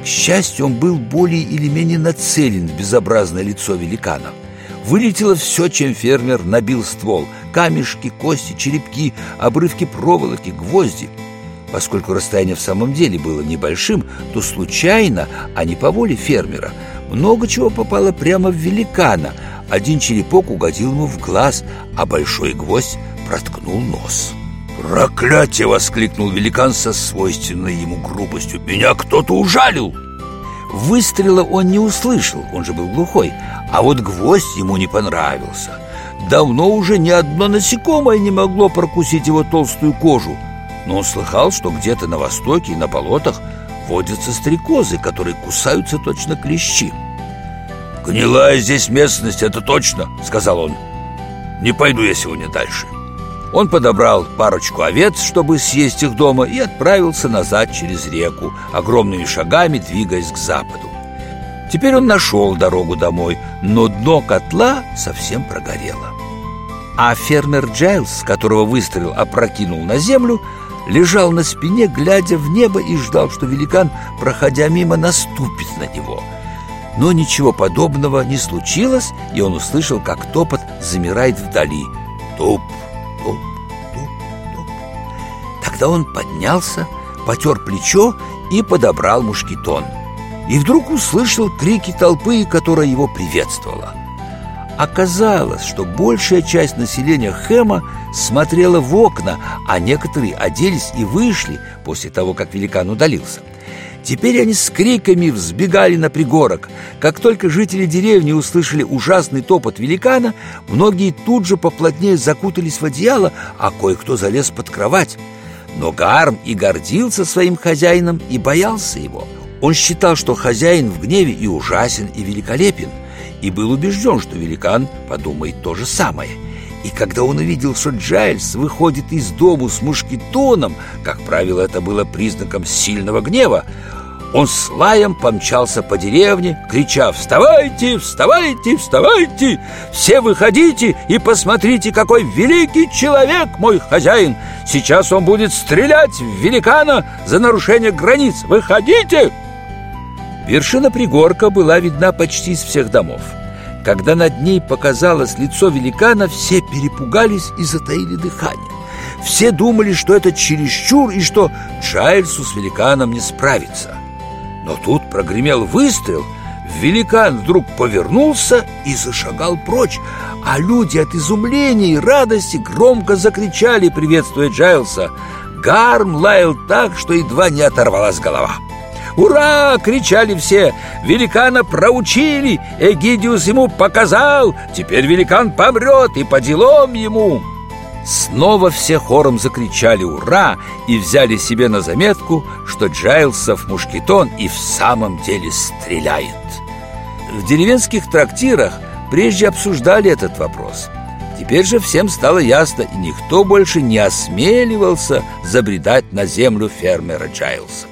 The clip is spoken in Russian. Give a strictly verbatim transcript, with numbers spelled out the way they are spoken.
счастью, он был более или менее нацелен в безобразное лицо великана. Вылетело все, чем фермер набил ствол: камешки, кости, черепки, обрывки проволоки, гвозди. Поскольку расстояние в самом деле было небольшим, то случайно, а не по воле фермера, много чего попало прямо в великана. Один черепок угодил ему в глаз, а большой гвоздь проткнул нос. «Проклятие!» — воскликнул великан со свойственной ему грубостью. «Меня кто-то ужалил!» Выстрела он не услышал, он же был глухой, а вот гвоздь ему не понравился. Давно уже ни одно насекомое не могло прокусить его толстую кожу. Но он слыхал, что где-то на востоке и на болотах водятся стрекозы, которые кусаются точно клещи. «Гнилая здесь местность, это точно», — сказал он. «Не пойду я сегодня дальше». Он подобрал парочку овец, чтобы съесть их дома, и отправился назад через реку, огромными шагами двигаясь к западу. Теперь он нашел дорогу домой, но дно котла совсем прогорело. А фермер Джайлс, которого выстрел опрокинул на землю, лежал на спине, глядя в небо, и ждал, что великан, проходя мимо, наступит на него. Но ничего подобного не случилось, и он услышал, как топот замирает вдали. Туп, туп, туп, туп. Тогда он поднялся, потер плечо и подобрал мушкетон. И вдруг услышал крики толпы, которая его приветствовала. Оказалось, что большая часть населения Хэма смотрела в окна, а некоторые оделись и вышли после того, как великан удалился. Теперь они с криками взбегали на пригорок. Как только жители деревни услышали ужасный топот великана, многие тут же поплотнее закутались в одеяло, а кое-кто залез под кровать. Но Гарм и гордился своим хозяином, и боялся его. Он считал, что хозяин в гневе и ужасен, и великолепен, и был убежден, что великан подумает то же самое. И когда он увидел, что Джайлс выходит из дому с мушкетоном, как правило, это было признаком сильного гнева, он с лаем помчался по деревне, крича: «Вставайте, вставайте, вставайте! Все выходите и посмотрите, какой великий человек мой хозяин! Сейчас он будет стрелять в великана за нарушение границ! Выходите!» Вершина пригорка была видна почти из всех домов. Когда над ней показалось лицо великана, все перепугались и затаили дыхание. Все думали, что это чересчур и что Джайлсу с великаном не справиться. Но тут прогремел выстрел, великан вдруг повернулся и зашагал прочь, а люди от изумления и радости громко закричали, приветствуя Джайлса. Гарм лаял так, что едва не оторвалась голова. «Ура!» — кричали все. «Великана проучили! Эгидиус ему показал! Теперь великан помрет, и по делам ему!» Снова все хором закричали «Ура!» и взяли себе на заметку, что Джайлсов мушкетон и в самом деле стреляет. В деревенских трактирах прежде обсуждали этот вопрос. Теперь же всем стало ясно, и никто больше не осмеливался забредать на землю фермера Джайлса.